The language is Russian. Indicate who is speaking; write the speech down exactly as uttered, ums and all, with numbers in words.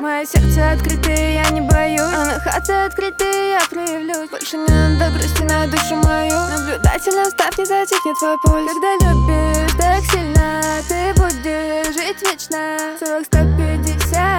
Speaker 1: Мое сердце открытое, я не боюсь, а на хате открытые я проявлюсь. Больше не надо грусти на душу мою. Наблюдательно ставь, не затихнет твой пульс. Когда любишь так сильно, ты будешь жить вечно. Целых сто пятьдесят